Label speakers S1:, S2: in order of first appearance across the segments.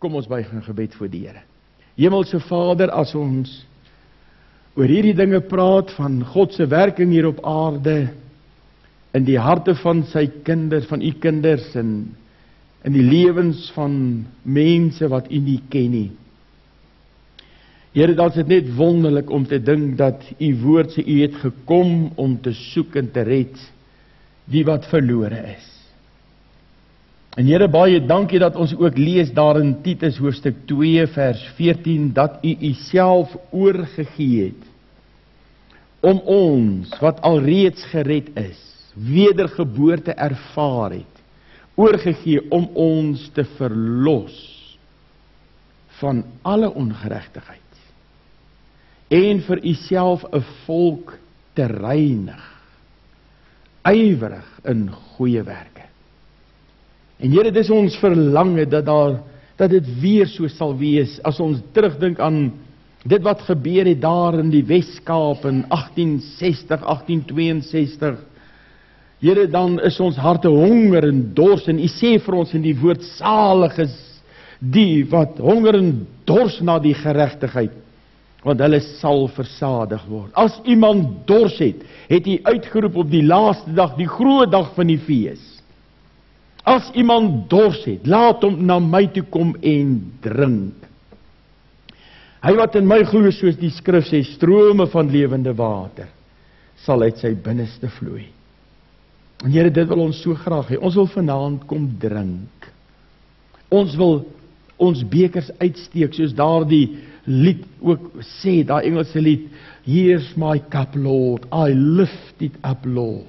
S1: Kom ons buig in gebed voor die Here. Hemelse Vader, as ons oor hierdie dinge praat van God se werking hier op aarde, in die harte van sy kinders, van u kinders, en in die lewens van mense wat u nie ken nie. Here, dat is dit net wonderlik om te dink dat u woord sê, u het gekom om te soek en te red die wat verlore is. En Here, baie dankie dat ons ook lees daar in Titus hoofstuk 2 vers 14, dat u uself oorgegee het, om ons, wat alreeds gered is, wedergeboorte ervaar het, oorgegee om ons te verlos van alle ongeregtigheid, en vir uself 'n volk te reinig, ywerig in goeie werke. En Here, dis ons verlange dat dit weer so sal wees, as ons terugdink aan dit wat gebeur het daar in die Wes-Kaap in 1860, 1862. Here, dan is ons harte honger en dors, en u sê vir ons in die woord, salig is die wat honger en dors na die geregtigheid, want hulle sal versadig word. As iemand dors het, het hy uitgeroep op die laaste dag, die groot dag van die fees. As iemand dors het, laat hom na my toe kom en drink. Hy wat in my glo, soos die skrif sê, strome van lewende water, sal uit sy binneste vloei. En Here, dit wil ons so graag hê. Ons wil vanaand kom drink. Ons wil ons bekers uitsteek, soos daardie lied ook sê, daai Engelse lied, Here's my cup, Lord, I lift it up, Lord.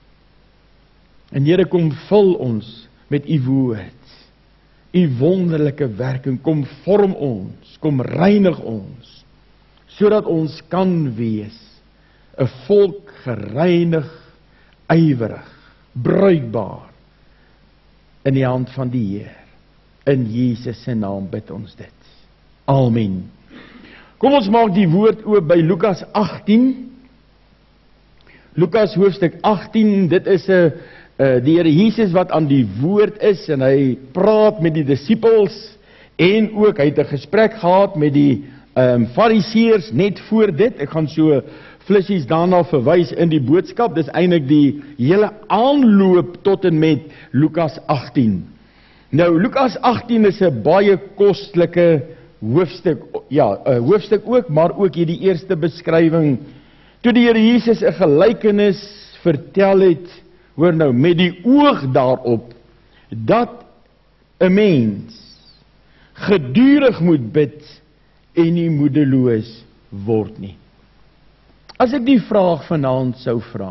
S1: En Here, kom vul ons met u woord, u wonderlike werking, kom vorm ons, kom reinig ons, sodat ons kan wees 'n volk gereinig, ywerig, bruikbaar in die hand van die Heer. In Jesus se naam bid ons dit. Amen. Kom ons maak die woord oop by Lukas 18. Lukas hoofstuk 18, dit is die Here Jesus wat aan die woord is, en hy praat met die disippels, en ook hy het 'n gesprek gehad met die fariseërs net voor dit. Ek gaan so flissies daarna verwys in die boodskap. Dis eintlik die hele aanloop tot en met Lukas 18. Nou, Lukas 18 is 'n baie kostelike hoofstuk, ja, 'n hoofstuk ook, maar ook hierdie eerste beskrywing, toe die Here Jesus 'n gelykenis vertel het, hoor nou, met die oog daarop, dat 'n mens gedurig moet bid en nie moedeloos word nie. As ek die vraag vanaand sou vra,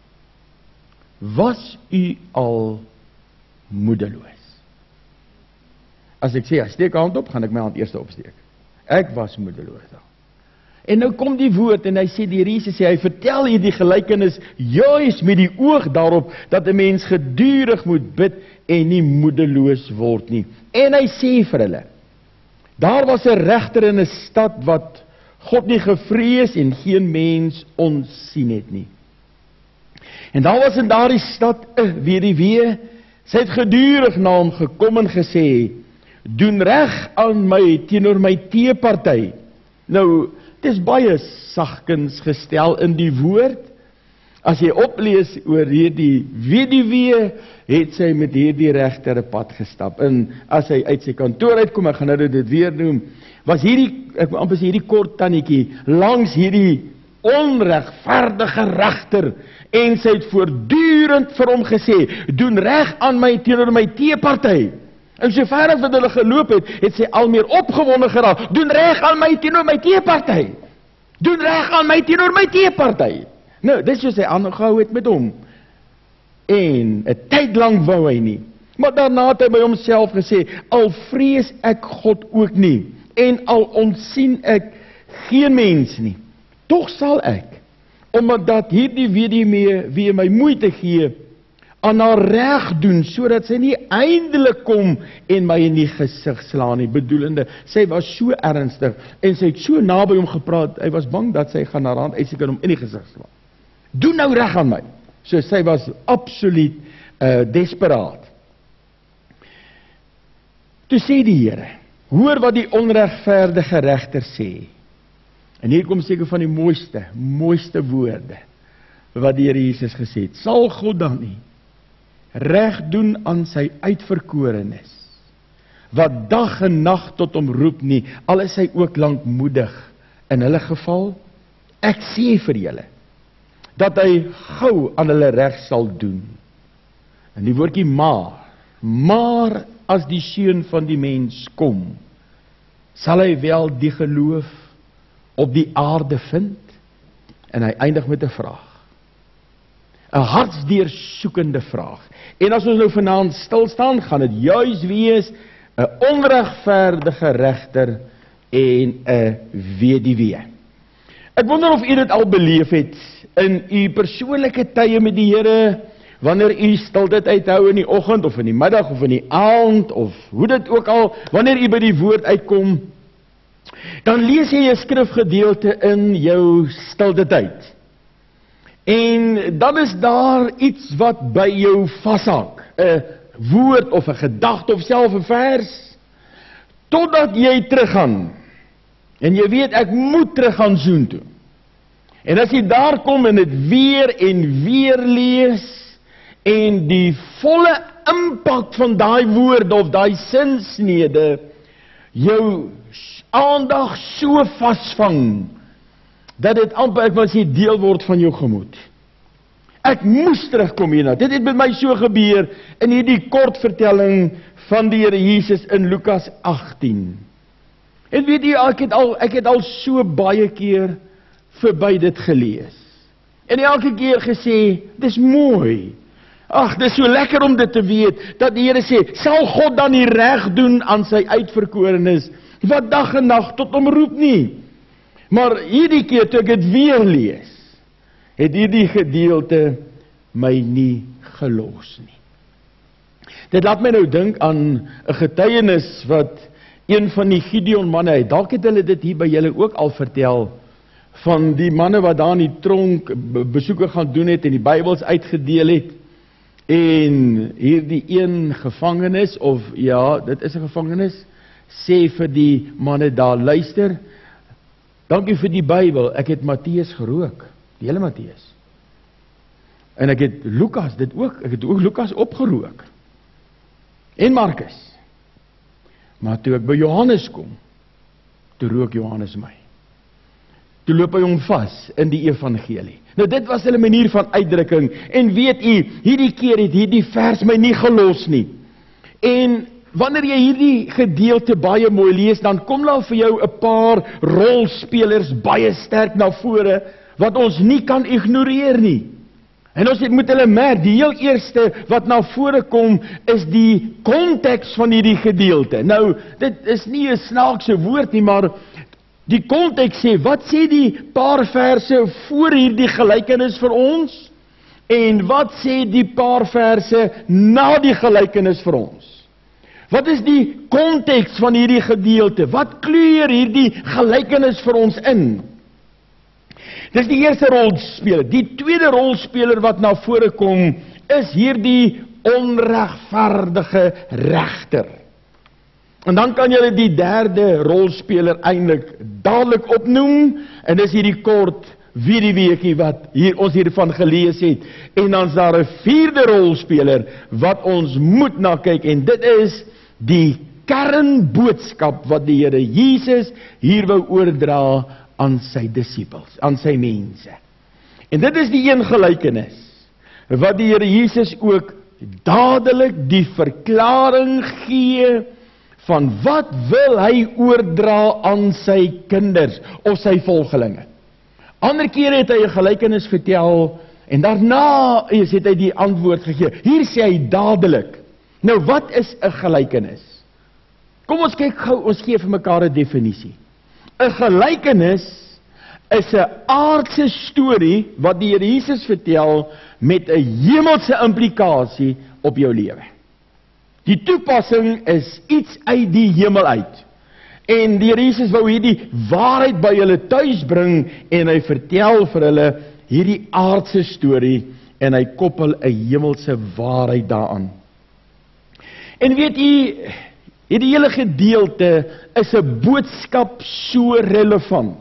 S1: was u al moedeloos? As ek sê, steek hand op, gaan ek my hand eers opsteek. Ek was moedeloos al. En nou kom die woord, en hy sê, die Jesus sê, hy vertel hier die gelykenis, juis met die oog daarop, dat 'n mens gedurig moet bid, en nie moedeloos word nie. En hy sê vir hulle, daar was 'n regter in 'n stad, wat God nie gevrees, en geen mens ontsien het nie. En daar was in daardie stad 'n weduwee, sy het gedurig na hom gekom en gesê, doen reg aan my teenoor my teeparty. Nou, dit is baie sagkens gestel in die woord. As jy oplees oor hierdie weduwee, het sy met hierdie regter 'n pad gestap. En as hy uit sy kantoor uitkom, ek gaan nou dit weer noem, was hierdie, ek moet amper sê, hierdie kort tannetjie langs hierdie onregverdige regter, en sy het voortdurend vir hom gesê, doen reg aan my teenoor my teeparty. En sover as wat hulle geloop het, het sy al meer opgewonde geraak. Doen reg aan my teenoor my teeparty. Doen reg aan my teenoor my teeparty. Nou, dis soos hy aangehou het met hom. En 'n tyd lank wou hy nie. Maar daarna het hy by homself gesê, al vrees ek God ook nie, en al ontsien ek geen mens nie, tog sal ek, omdat hierdie weduwee my moeite gee, aan haar reg doen, sodat sy nie eindelik kom en my in die gesig slaan nie, bedoelende, sy was so ernstig, en sy het so naby hom gepraat, hy was bang dat sy gaan haar hand uitsteek en hom in die gesig slaan. Doen nou reg aan my. So sy was absoluut desperaat. Toe sê die Here, Hoor wat die onregverdige regter sê. En hier kom seker van die mooiste woorde wat die Here Jesus gesê het. Sal God dan nie reg doen aan sy uitverkorenes, wat dag en nag tot hom roep nie, al is hy ook lankmoedig in hulle geval? Ek sê vir julle, dat hy gou aan hulle reg sal doen. En die woordjie maar as die Seun van die mens kom, sal hy wel die geloof op die aarde vind? En hy eindig met 'n vraag. 'n Hartsdeursoekende vraag. En as ons nou vanaand stil staan, gaan dit juis wees 'n onregverdige regter en 'n weduwee. Ek wonder of u dit al beleef het in u persoonlike tye met die Here, wanneer u stiltyd uithou in die oggend of in die middag of in die aand of hoe dit ook al, wanneer u by die woord uitkom, dan lees jy 'n skrifgedeelte in jou stilte tyd. En dan is daar iets wat by jou vashak, 'n woord of 'n gedagte of self 'n vers, totdat jy teruggaan. En jy weet, ek moet teruggaan soontoe. En as jy daar kom en dit weer en weer lees, en die volle impak van daai woorde of daai sinsnede jou aandag so vasvang, dat dit amper, ek wil sê, deel word van jou gemoed. Ek moes terugkom hierna. Dit het met my so gebeur in hierdie kort vertelling van die Here Jesus in Lukas 18. En weet jy, ek het al so baie keer verby dit gelees. En elke keer gesê, dis mooi. Ag, dis so lekker om dit te weet, dat die Here sê, sal God dan nie reg doen aan sy uitverkorenes, wat dag en nag tot hom roep nie. Maar hierdie keer toe ek dit weer lees, het hierdie gedeelte my nie gelos nie. Dit laat my nou dink aan 'n getuienis wat een van die Gideon manne het. Dalk het hulle dit hier by julle ook al vertel, van die manne wat daar in die tronk besoeke gaan doen het en die Bybels uitgedeel het. En hierdie een gevangenis, of ja, dit is 'n gevangenis, sê vir die manne daar, luister, dankie vir die Bybel, ek het Matteus gerook, die hele Matteus. En ek het Lukas, ek het ook Lukas opgerook. En Markus. Maar toe ek by Johannes kom, toe rook Johannes my. Toe loop hy hom vas in die evangelie. Nou dit was hulle manier van uitdrukking. En weet u, hierdie keer het hierdie vers my nie gelos nie. En wanneer jy hierdie gedeelte baie mooi lees, dan kom daar vir jou 'n paar rolspelers baie sterk na vore, wat ons nie kan ignoreer nie. En ons moet hulle merk, die heel eerste wat na vore kom, is die konteks van hierdie gedeelte. Nou, dit is nie 'n snaakse woord nie, maar die konteks sê, wat sê die paar verse voor hierdie gelykenis vir ons? En wat sê die paar verse na die gelykenis vir ons? Wat is die konteks van hierdie gedeelte? Wat kleur hierdie gelykenis vir ons in? Dis die eerste rolspeler. Die tweede rolspeler wat na vore kom, is hierdie onregverdige regter. En dan kan jy die derde rolspeler eintlik dadelik opnoem, en dis hierdie kort weduweetjie wat ons hiervan gelees het. En dan is daar 'n vierde rolspeler wat ons moet na kyk, en dit is die kernboodskap wat die Here Jesus hier wou oordra aan sy disippels, aan sy mense. En dit is die een gelykenis wat die Here Jesus ook dadelik die verklaring gee van wat wil hy oordra aan sy kinders of sy volgelinge. Ander keer het hy 'n gelykenis vertel en daarna het hy die antwoord gegee. Hier sê hy dadelik. Nou wat is 'n gelykenis? Kom ons kyk gou, ons gee vir mekaar 'n definisie. 'n Gelykenis is 'n aardse storie wat die Here Jesus vertel met 'n hemelse implikasie op jou lewe. Die toepassing is iets uit die hemel uit. En die Here Jesus wou hierdie waarheid by hulle tuis bring en hy vertel vir hulle hierdie aardse storie en hy koppel 'n hemelse waarheid daaraan. En weet jy, Hierdie hele gedeelte is 'n boodskap so relevant.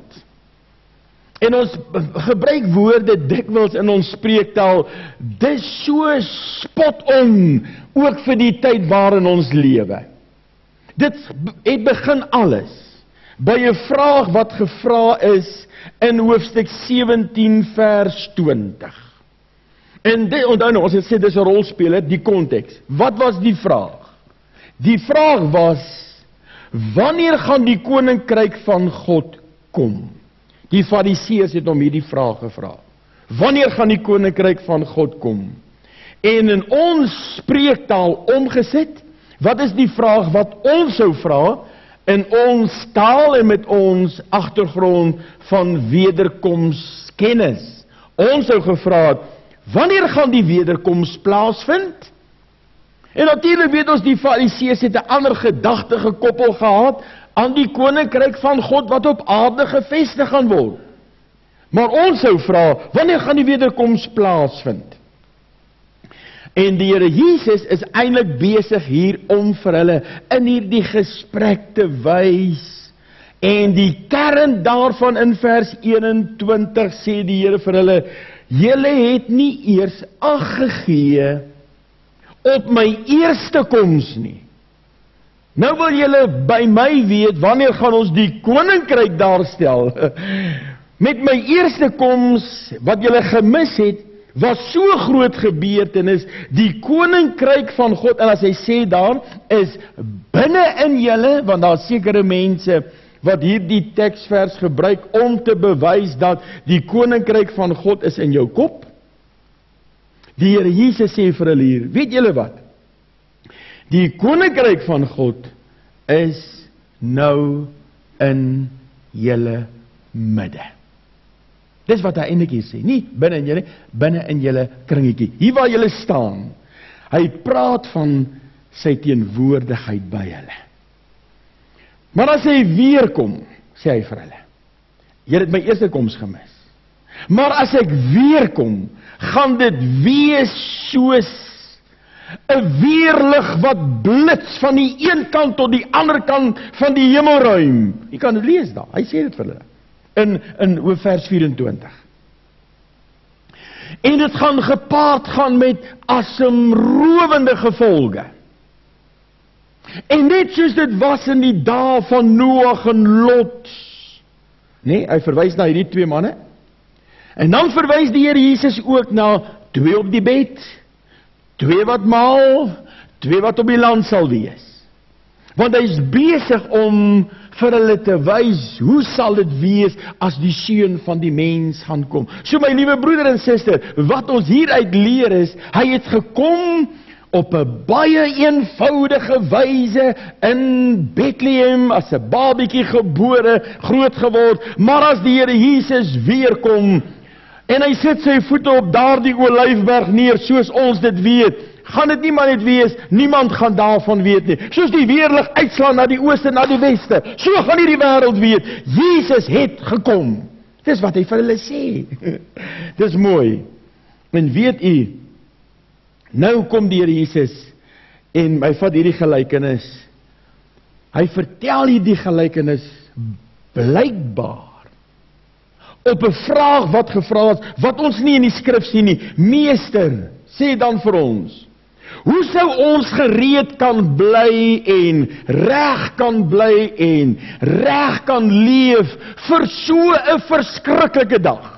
S1: En ons gebruik woorde dikwels in ons spreektaal, dis so spot on, ook vir die tyd waarin ons lewe. Dit het begin alles by 'n vraag wat gevra is in hoofstuk 17 vers 20. En dit, onthou nou, ons het sê dis 'n rolspeler, die konteks. Wat was die vraag? Die vraag was, wanneer gaan die koninkryk van God kom? Die Fariseërs het hom hierdie vraag gevra. Wanneer gaan die koninkryk van God kom? En in ons spreektaal omgesit, wat is die vraag wat ons sou vra in ons taal en met ons agtergrond van wederkomskennis? Ons sou gevra het, wanneer gaan die wederkoms plaasvind? En natuurlik weet ons die Fariseërs het 'n ander gedagte gekoppel gehad aan die koninkryk van God wat op aarde gevestig gaan word. Maar ons sou vra, wanneer gaan die wederkoms plaasvind? En die Here Jesus is eintlik besig hier om vir hulle in hierdie gesprek te wys. En die kern daarvan in vers 21 sê die Here vir hulle, julle het nie eers ag gegee op my eerste koms nie. Nou wil julle by my weet, wanneer gaan ons die koninkryk daarstel? Met my eerste koms, wat julle gemis het, was so groot gebeurtenis, die koninkryk van God, en as hy sê daar, is binne in julle, want daar is sekere mense wat hierdie teksvers gebruik om te bewys dat die koninkryk van God is in jou kop. Die Here Jesus sê vir hulle hier, weet julle wat? Die koninkryk van God is nou in julle midde. Dis wat hy eintlik hier sê, nie binne in julle, binne in julle kringetjie. Hier waar julle staan, hy praat van sy teenwoordigheid by hulle. Maar as hy weer kom, sê hy vir hulle, julle het my eerste koms gemis. Maar as ek weer kom, gaan dit wees soos 'n weerlig wat blits van die een kant tot die ander kant van die hemelruim. Jy kan dit lees daar, hy sê dit vir hulle. In vers 24. En dit gaan gepaard gaan met asemrowende gevolge. En net soos dit was in die dae van Noag en Lot. Nee, hy verwys na hierdie twee manne. En dan verwys die Here Jesus ook na 2 op die bed, 2 wat maal, 2 wat op die land sal wees. Want hy is besig om vir hulle te wys, hoe sal dit wees as die seun van die mens gaan kom. So my liewe broeder en suster, wat ons hieruit leer is, hy het gekom op 'n baie eenvoudige wyse in Bethlehem, as 'n babietjie gebore, groot geword, maar as die Here Jesus weer kom, en hy sit sy voete op daardie olyfberg neer, soos ons dit weet, gaan dit nie maar net wees, niemand gaan daarvan weet nie. Soos die weerlig uitslaan na die ooste, na die weste, so gaan hierdie wêreld weet, Jesus het gekom. Dis wat hy vir hulle sê. Dis mooi. En weet u, nou kom die Here Jesus, en hy vat hierdie gelykenis, hy vertel hierdie gelykenis, blykbaar, op 'n vraag wat gevra is, wat ons nie in die skrif sien nie. Meester, sê dan vir ons, hoe sou ons gereed kan bly en reg kan bly en reg kan leef vir so 'n verskriklike dag?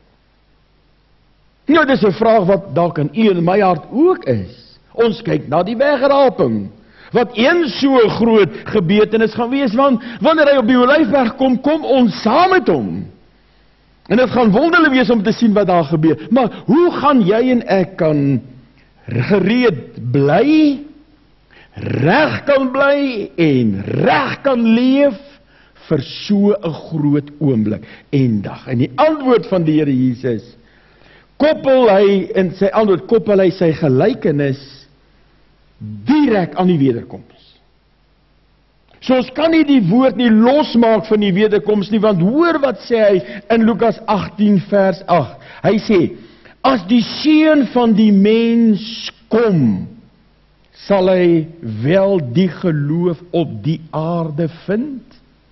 S1: Nou, dis 'n vraag wat dalk in u en my hart ook is. Ons kyk na die wegraping, wat een so groot gebeurtenis gaan wees, want wanneer hy op die Olyfberg kom, kom ons saam met hom. En dit gaan wonderlik wees om te sien wat daar gebeur. Maar hoe gaan jy en ek kan gereed bly, reg kan bly en reg kan leef vir so 'n groot oomblik en dag? En die antwoord van die Here Jesus, koppel hy sy gelykenis direk aan die wederkoms. So ons kan nie die woord nie losmaak van die wederkoms nie, want hoor wat sê hy in Lukas 18 vers 8. Hy sê, as die seun van die mens kom, sal hy wel die geloof op die aarde vind?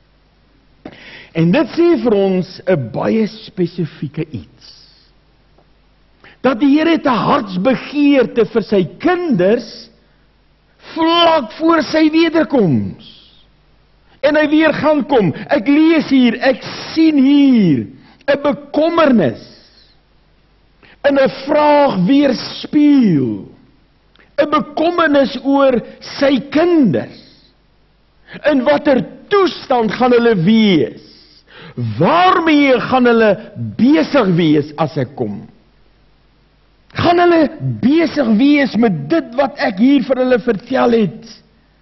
S1: En dit sê vir ons 'n baie spesifieke iets. Dat die Here het 'n hartsbegeerte vir sy kinders vlak voor sy wederkoms. En hy weer gaan kom. Ek lees hier, ek sien hier 'n bekommernis, en 'n vraag weerspieël. 'n bekommernis oor sy kinders. In watter toestand gaan hulle wees? Waarmee gaan hulle besig wees as ek kom? Gaan hulle besig wees met dit wat ek hier vir hulle vertel het?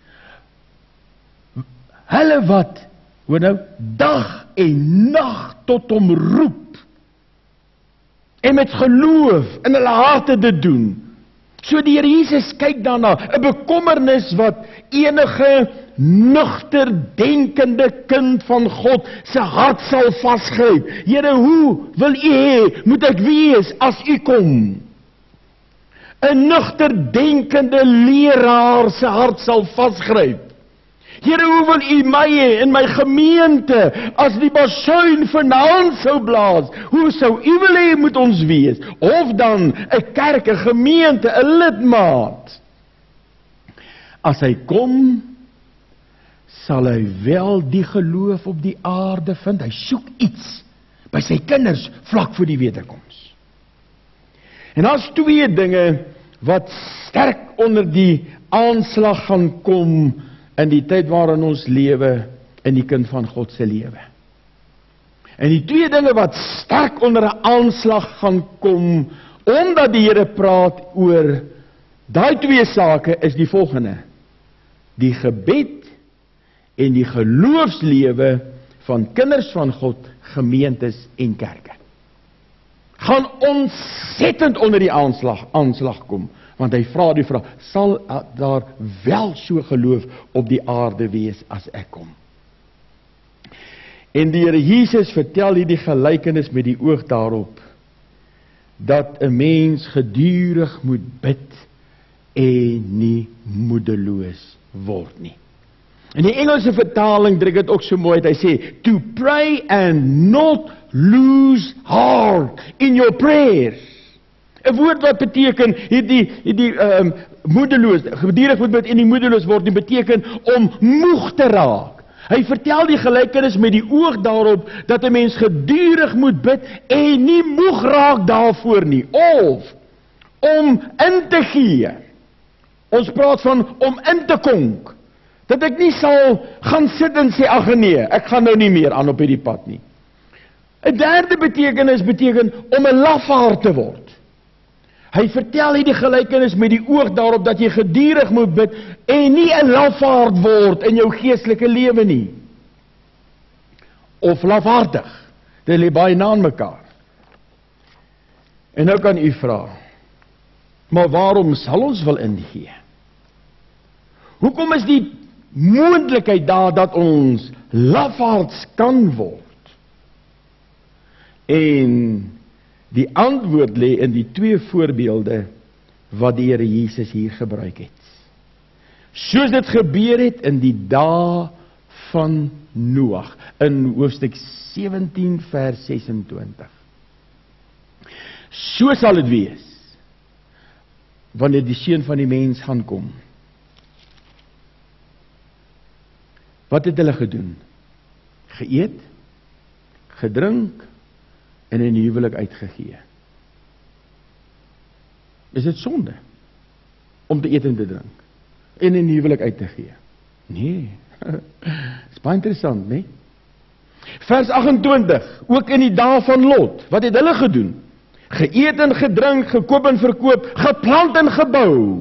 S1: Hulle wat, hoor nou, dag en nag tot hom roep, en met geloof in hulle harte dit doen. So die Here Jesus kyk daarna, 'n bekommernis wat enige nugter denkende kind van God se hart sal vasgryp. Here, hoe wil U hê moet ek wees as U kom? 'n nugter denkende leraar se hart sal vasgryp. Here, hoe wil U my hê in my gemeente as die basuin vanaand sou blaas? Hoe sou U wil hê moet ons wees? Of dan 'n kerk, 'n gemeente, 'n lidmaat. As hy kom, sal hy wel die geloof op die aarde vind. Hy soek iets by sy kinders vlak voor die wederkoms. En daar's twee dinge wat sterk onder die aanslag gaan kom in die tyd waarin ons lewe, in die kind van God se lewe. En die twee dinge wat sterk onder 'n aanslag gaan kom, omdat die Here praat oor daai twee sake, is die volgende: die gebed en die geloofslewe van kinders van God, gemeentes en kerke. Gaan ontsettend onder die aanslag kom. Want hy vra die vraag, sal daar wel so geloof op die aarde wees as ek kom? En die Here Jesus vertel hierdie gelykenis met die oog daarop, dat 'n mens gedurig moet bid en nie moedeloos word nie. In die Engelse vertaling druk dit ook so mooi, hy sê, to pray and not lose heart in your prayers. 'n woord wat beteken, hierdie moedeloos, gedurig moet bid en nie moedeloos word nie, beteken om moeg te raak. Hy vertel die gelykenis met die oog daarop, dat 'n mens gedurig moet bid en nie moeg raak daarvoor nie, of om in te gee. Ons praat van om in te konk, dat ek nie sal gaan sit en sê, ag nee, ek gaan nou nie meer aan op hierdie pad nie. 'n derde betekenis beteken om 'n lafaard te word. Hy vertel hierdie gelykenis met die oog daarop dat jy gedurig moet bid en nie 'n lafaard word in jou geestelike lewe nie. Of lafaardig. Dit lê baie na mekaar. En nou kan u vra, maar waarom sal ons wil ingee? Hoekom is die moontlikheid daar dat ons lafaards kan word? En die antwoord lê in die twee voorbeelde wat die Here Jesus hier gebruik het. Soos dit gebeur het in die dae van Noag, in hoofstuk 17 vers 26. So sal dit wees, wanneer die Seun van die mens gaan kom. Wat het hulle gedoen? Geëet, gedrink, en in die huwelik uitgegee. Is dit sonde om te eet en te drink en in die huwelik uit te gee? Nee. Is baie interessant, nee? Vers 28, ook in die dae van Lot, wat het hulle gedoen? Geëet en gedrink, gekoop en verkoop, geplant en gebou.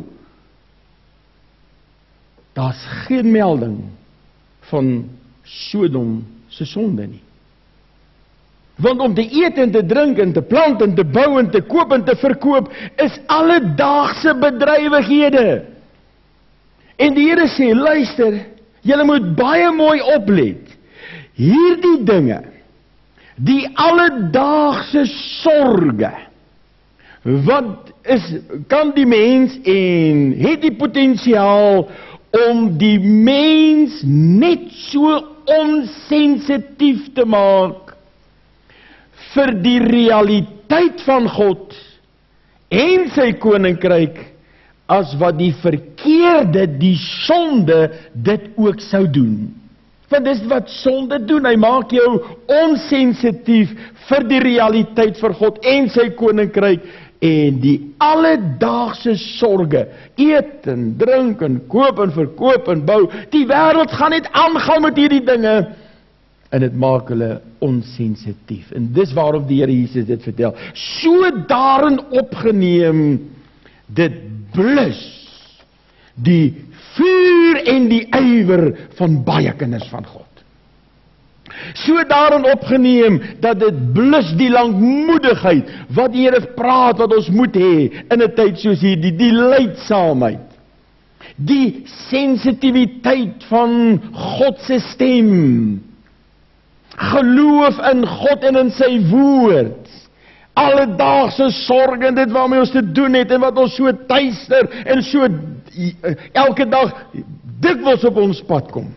S1: Daar's geen melding van Sodom se sonde nie. Want om te eet en te drink en te plant en te bou en te koop en te verkoop is alledaagse bedrywighede. En die Here sê, luister, julle moet baie mooi oplet. Hierdie dinge, die alledaagse sorge, wat kan die mens en het die potensiaal om die mens net so onsensitief te maak vir die realiteit van God en sy koninkryk, as wat die verkeerde, die sonde, dit ook sou doen. Want dis wat sonde doen, hy maak jou onsensitief vir die realiteit vir God en sy koninkryk, en die alledaagse sorge, eet en drink en koop en verkoop en bou, die wêreld gaan net aangaan met hierdie dinge, en dit maak hulle onsensitief. En dis waarom die Here Jesus dit vertel. So daarin opgeneem, dit blus die vuur en die ywer van baie kinders van God. So daarin opgeneem, dat dit blus die langmoedigheid, wat die Here praat, wat ons moet hê, in 'n tyd soos hierdie, die lydsaamheid, die sensitiwiteit van God se stem, geloof in God en in sy woord, alledaagse sorge en dit waarmee ons te doen het, en wat ons so tuister, en so elke dag dikwels op ons pad kom.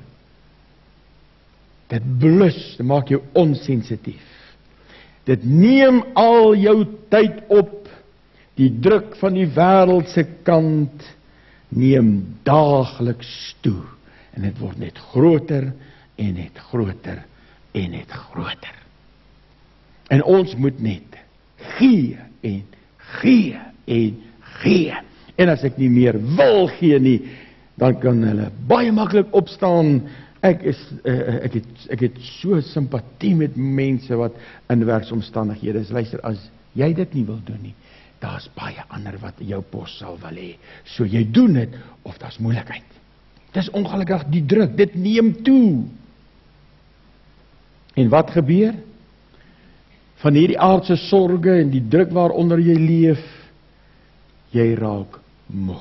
S1: Dit blus, dit maak jou onsensitief. Dit neem al jou tyd op, die druk van die wêreldse kant neem daagliks toe, en dit word net groter, en net groter, en net groter. En ons moet net gee, en gee, en gee. En as ek nie meer wil gee nie, dan kan hulle baie maklik opstaan. Ek het so simpatie met mense wat in werksomstandighede is. Luister, as jy dit nie wil doen nie, daar's baie ander wat jou pos sal wil hê. So jy doen dit, of daar's moeilikheid. Dis ongelukkig die druk, dit neem toe. En wat gebeur? Van hierdie aardse sorge en die druk waaronder jy leef, jy raak moeg.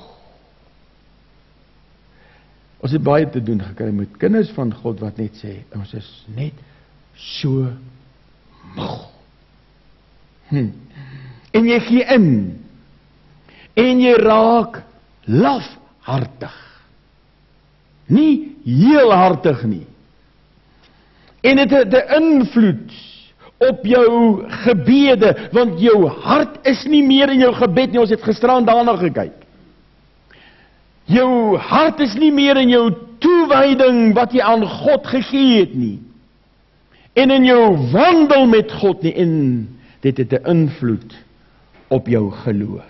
S1: Ons het baie te doen gekry met kinders van God wat net sê, ons is net so moeg. En jy gee in, en jy raak lafhartig. Nie heelhartig nie. En het 'n invloed op jou gebede, want jou hart is nie meer in jou gebed nie. Ons het gisterand daarna gekyk. Jou hart is nie meer in jou toewyding wat jy aan God gegee het nie. En in jou wandel met God nie. En dit het 'n invloed op jou geloof.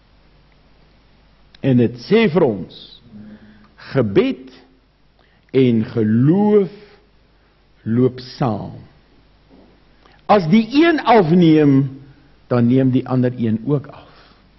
S1: En dit sê vir ons, gebed en geloof loop saam. As die een afneem, dan neem die ander een ook af.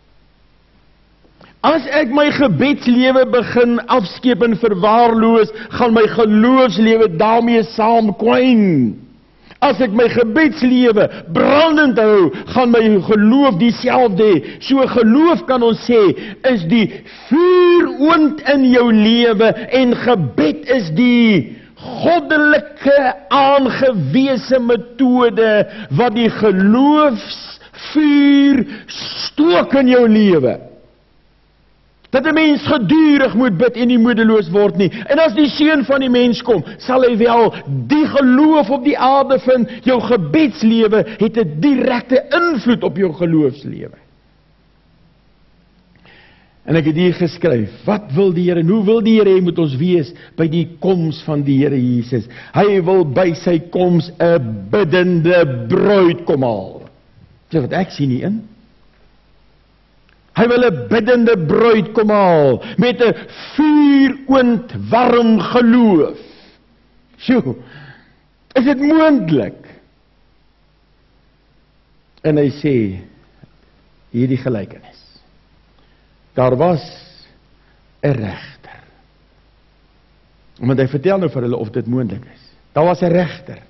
S1: As ek my gebedslewe begin afskeep en verwaarloos, gaan my geloofslewe daarmee saam kwyn. As ek my gebedslewe brandend hou, gaan my geloof dieselfde hê. So geloof, kan ons sê, is die vuuroond in jou lewe, en gebed is die goddelike aangewese metode wat die geloofsvuur stook in jou lewe. Dat 'n mens gedurig moet bid en nie moedeloos word nie. En as die seun van die mens kom, sal hy wel die geloof op die aarde vind. Jou gebedslewe het 'n direkte invloed op jou geloofslewe. En ek het hier geskryf, wat wil die Here, en hoe wil die Here hê moet ons wees by die koms van die Here Jesus? Hy wil by sy koms 'n biddende bruid kom haal. Sê wat ek sien nie in. Hy wil 'n biddende bruid kom haal, met 'n vuuroond warm geloof. Sjoe, is dit moontlik? En hy sê, hierdie gelykenis. Daar was 'n regter. Want hy vertel nou vir hulle of dit moontlik is. Daar was 'n regter.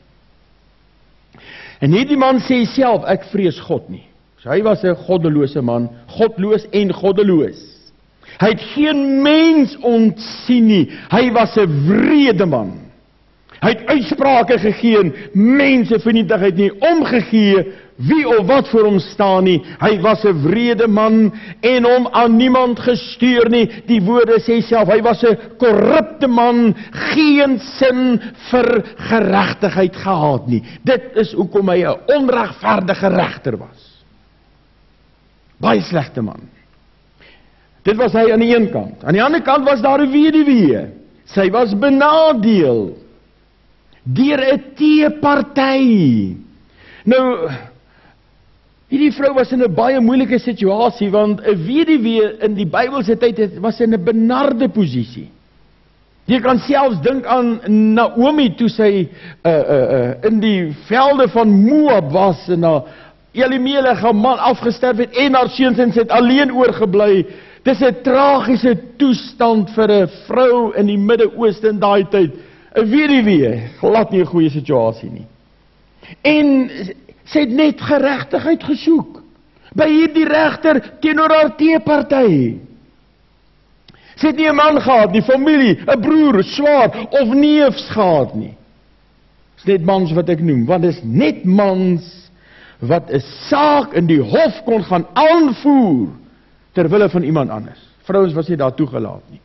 S1: En hierdie man sê self, ek vrees God nie. So hy was 'n goddelose man, godloos en goddeloos. Hy het geen mens ontsien nie. Hy was 'n wrede man. Hy het uitsprake gegee, mense vernietig, hy het nie omgegee wie of wat voor hom staan nie. Hy was 'n wrede man en hom aan niemand gestuur nie. Die woorde sê self, hy was 'n korrupte man, geen sin vir geregtigheid gehad nie. Dit is hoekom hy 'n onregverdige regter was. Baie slegte man. Dit was hy aan die een kant. Aan die ander kant was daar 'n weduwee. Sy was benadeel deur 'n teeparty. Nou, hierdie vrou was in 'n baie moeilike situasie, want 'n weduwee in die Bybelse tyd was in 'n benarde posisie. Jy kan selfs dink aan Naomi toe sy in die velde van Moab was en na Elimelech, haar man, afgesterf het en haar seuns en sy het alleen oorgebly. Dis 'n tragiese toestand vir 'n vrou in die Midde-Ooste in daai tyd. 'n Weduwee, glad nie 'n goeie situasie nie. En sy het net geregtigheid gesoek by hierdie regter teenoor haar teeparty. Sy het nie 'n man gehad nie, familie, 'n broer, swaar of neefs gehad nie. Dis net mans wat ek noem, want dis net mans wat 'n saak in die hof kon gaan aanvoer terwille van iemand anders. Vrouens was nie daar toegelaat nie.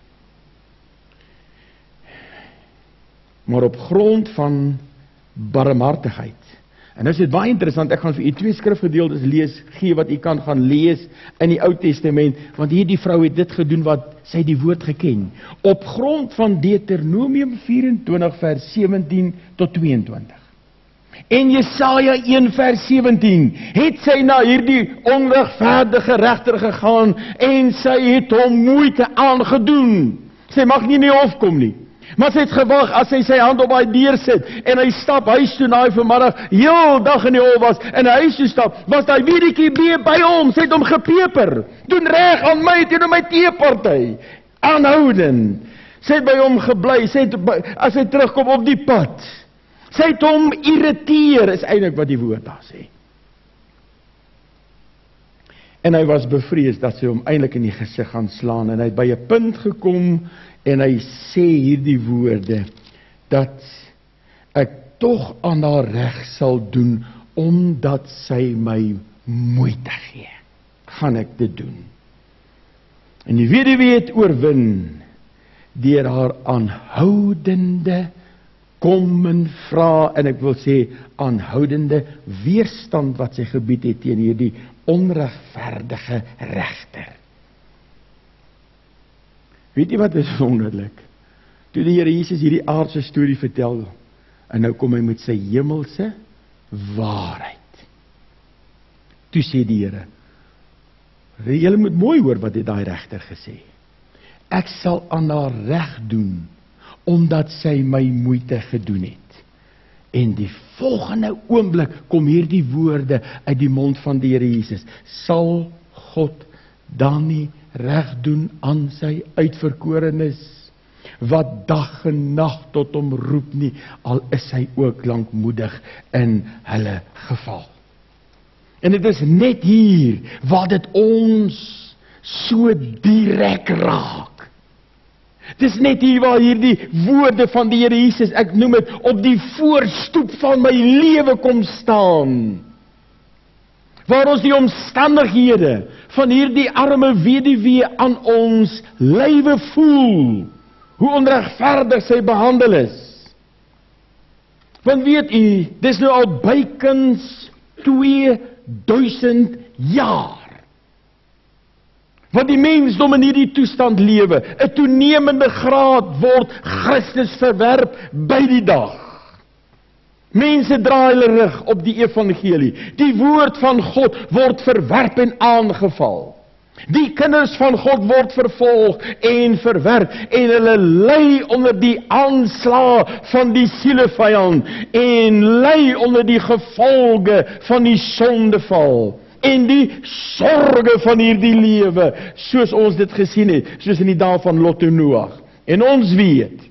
S1: Maar op grond van barmhartigheid. En nou is dit baie interessant, ek gaan vir u 2 skrifgedeeltes lees, gee wat u kan gaan lees in die Ou Testament, want hierdie vrou het dit gedoen wat sy die woord geken. Op grond van Deuteronomium 24 vers 17 tot 22. En Jesaja 1 vers 17, het sy na hierdie onregverdige regter gegaan en sy het hom moeite aangedoen. Sy mag nie in die hof kom nie. Maar sy het gewag as hy sy hand op haar deur sit en hy stap huis toe na hy vanmiddag heel dag in die hof was en hy huis toe stap, was daai weduwee by hom, sy het hom gepeper. Doen reg aan my teenoor my teeparty. Aanhoudend. Sy het by hom gebly, sy het as hy terugkom op die pad. Sy het hom irriteer, is eintlik wat die woord daar sê. En hy was bevrees dat sy hom eintlik in die gesig gaan slaan en hy het by 'n punt gekom en hy sê hierdie woorde, dat ek tog aan haar reg sal doen, omdat sy my moeite gee, gaan ek dit doen. En die weduwee het oorwin, deur haar aanhoudende kom en vra, en ek wil sê, aanhoudende weerstand wat sy gebied het teen hierdie onregverdige regter. Weet jy wat is wonderlik? Toe die Here Jesus hierdie aardse storie vertel, en nou kom hy met sy hemelse waarheid. Toe sê die Here, julle moet mooi hoor wat het daai regter gesê. Ek sal aan haar reg doen, omdat sy my moeite gedoen het. En die volgende oomblik kom hierdie woorde uit die mond van die Here Jesus. Sal God dan nie reg doen aan sy uitverkorenes, wat dag en nag tot hom roep nie, al is hy ook lankmoedig in hulle geval. En dit is net hier waar dit ons so direk raak. Dit is net hier waar hierdie woorde van die Here Jesus, ek noem dit, op die voorstoep van my lewe kom staan. Waar ons die omstandighede van hierdie arme weduwee aan ons lywe voel, hoe onregverdig sy behandel is. Want weet u, dis nou al bykans 2000 jaar wat die mensdom in hierdie toestand lewe. 'n toenemende graad word Christus verwerp by die dag. Mense draai hulle rug op die evangelie. Die woord van God word verwerp en aangeval. Die kinders van God word vervolg en verwerp en hulle ly onder die aanslag van die sielevyand en ly onder die gevolge van die sondeval en die sorge van hierdie lewe, soos ons dit gesien het, soos in die dae van Lot en Noag. En ons weet,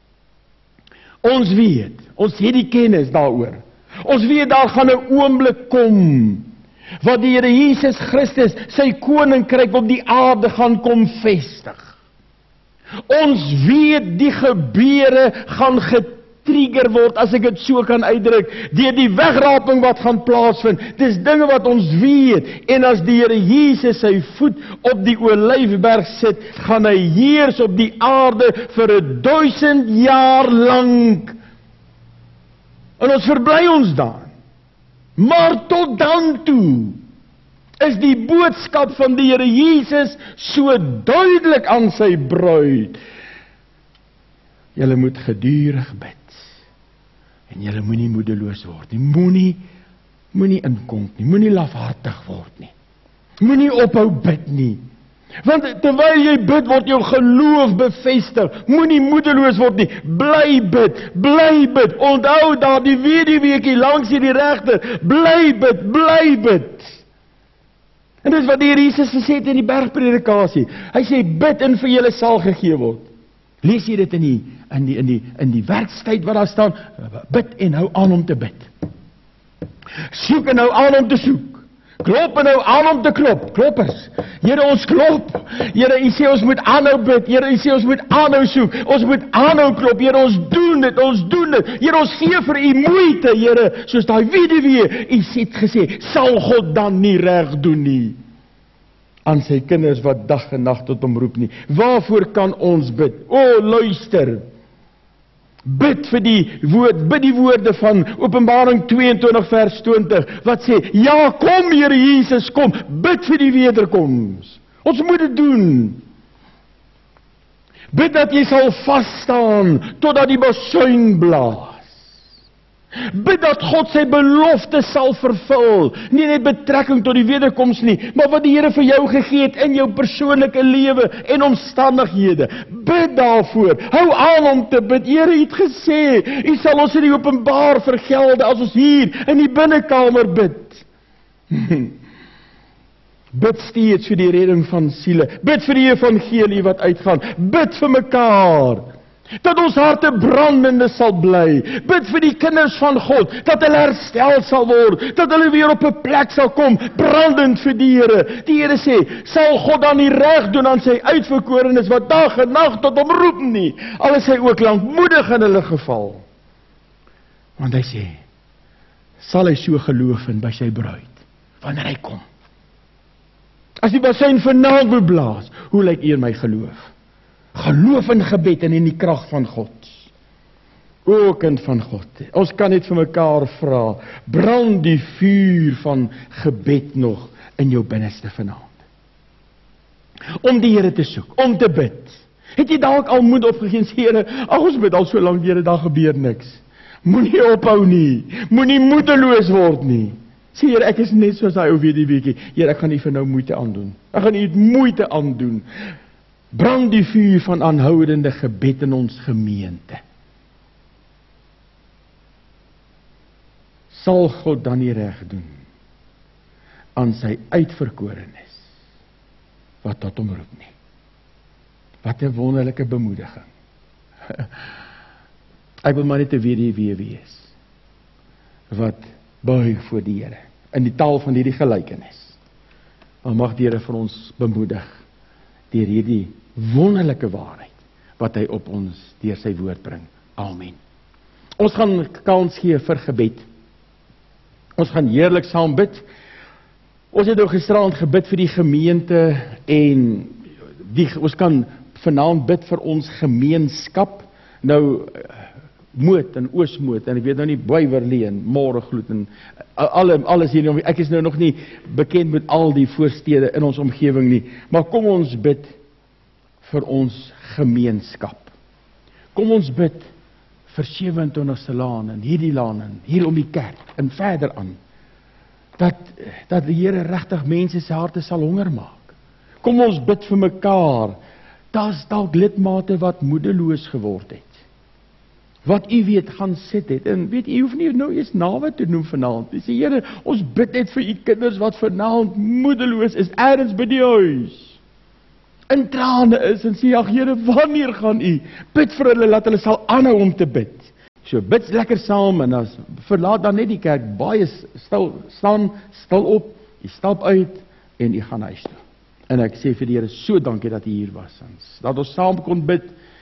S1: ons het die kennis daaroor. Ons weet daar gaan 'n oomblik kom wat die Here Jesus Christus sy koninkryk op die aarde gaan kom vestig. Ons weet die gebeure gaan getrigger word, as ek dit so kan uitdruk, deur die wegraping wat gaan plaasvind. Dis dinge wat ons weet, en as die Here Jesus sy voet op die Olyfberg sit, gaan hy heers op die aarde vir 1000 jaar lank. En ons verbly ons dan. Maar tot dan toe is die boodskap van die Here Jesus so duidelik aan sy bruid. Julle moet gedurig bid. En julle moenie moedeloos word nie. Moenie inkonk nie. Moenie lafhartig word nie. Moenie ophou bid nie. Want terwyl jy bid, word jou geloof bevestig. Moenie moedeloos word nie. Bly bid. Onthou daar die weduweetjie langs hierdie regter. Bly bid. En dis wat die Here Jesus gesê het in die bergpredikasie. Hy sê bid en vir julle sal gegee word. Lees jy dit in die werkstyd wat daar staan? Bid en hou aan om te bid. Soek en hou aan om te soek. Klop en hou aan om te klop. Kloppers. Here, ons klop. Here, U sê ons moet aanhou bid. Here, U sê ons moet aanhou soek. Ons moet aanhou klop. Here, ons doen dit. Here, ons gee vir U moeite, Here, soos daai weduwee. U het gesê, sal God dan nie reg doen nie aan sy kinders wat dag en nag tot hom roep nie. Waarvoor kan ons bid? O, luister. Bid vir die woorde van Openbaring 22 vers 20, wat sê, ja, kom Here Jesus, kom, bid vir die wederkoms. Ons moet dit doen. Bid dat jy sal vasstaan, totdat die basuin blaas. Bid dat God sy belofte sal vervul, nie net betrekking tot die wederkoms nie, maar wat die Here vir jou gegee het in jou persoonlike lewe en omstandighede. Bid daarvoor, hou aan om te bid. Here het gesê, U sal ons in die openbaar vergelde, as ons hier in die binnekamer bid. Bid steeds vir die redding van siele, bid vir die evangelie wat uitgaan, bid vir mekaar, dat ons harte brandende sal bly. Bid vir die kinders van God, dat hulle herstel sal word, dat hulle weer op 'n plek sal kom, brandend vir die Here. Die Here sê, sal God dan nie reg doen aan sy uitverkorenes wat dag en nag tot hom roep nie, al is hy ook lankmoedig in hulle geval. Want hy sê, sal hy so geloof in by sy bruid, wanneer hy kom. As die basuin vanaand moet blaas, hoe lyk u en my geloof? Geloof in gebed en in die krag van God. O kind van God, ons kan net vir mekaar vra, brand die vuur van gebed nog in jou binneste vanaand. Om die Here te soek, om te bid. Het jy dalk al moed opgegee, Here, ons bid al so lank, Here, daar gebeur niks. Moenie ophou nie, moenie moedeloos word nie. Sê, Here, ek is net soos daai ou weduweetjie. Here, ek gaan U vir nou moeite aandoen. Ek gaan U moeite aandoen. Brand die vuur van aanhoudende gebed in ons gemeente. Sal God dan nie reg doen aan sy uitverkorenes wat tot hom roep nie. Wat 'n wonderlike bemoediging. Ek wil maar net 'n weduwee wees wat buig voor die Here in die taal van hierdie gelykenis. Maar mag die Here vir ons bemoedig deur hierdie wonderlike waarheid wat hy op ons deur sy woord bring. Amen. Ons gaan kans gee vir gebed. Ons gaan heerlik saam bid. Ons het nou gisterand gebid vir die gemeente en ons kan vanaand bid vir ons gemeenskap. Nou Moot en Oosmoot en ek weet nou nie Boiverlee en Moregloed en alles hier. Ek is nou nog nie bekend met al die voorstede in ons omgewing nie, maar kom ons bid vir ons gemeenskap. Kom ons bid vir 27ste Laan en hierdie laan en hier om die kerk en verder aan. Dat die Here regtig mense se harte sal honger maak. Kom ons bid vir mekaar. Daar's dalk lidmate wat moedeloos geword het. Wat u weet gaan sit het. En weet u hoef nie nou eers nawe te noem vanaand. Dis die Here, ons bid net vir u kinders wat vanaand moedeloos is, ergens by die huis. In trane is en sê, ag Here, wanneer gaan u? Bid vir hulle, laat hulle sal aanhou om te bid. So bid lekker saam en as verlaat dan net die kerk, baie stil op, u stap uit en u gaan huis toe. En ek sê vir die Here, so dankie dat u hier was. Dat ons saam kon bid.